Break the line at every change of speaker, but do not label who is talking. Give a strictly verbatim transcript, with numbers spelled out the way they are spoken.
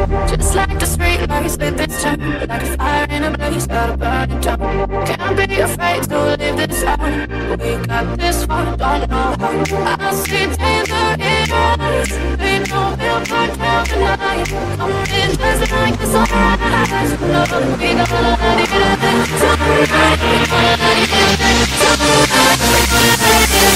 Just like the street lights lit this town, like a fire in a blaze, gotta burn it down. Can't be afraid to leave this out. We got this far, don't know how. I see danger in your eyes. They know we'll burn down the night. Come in just like the sunrise. Love, we gonna let it in. Tonight, we gonna let it in. Tonight, we gonna let it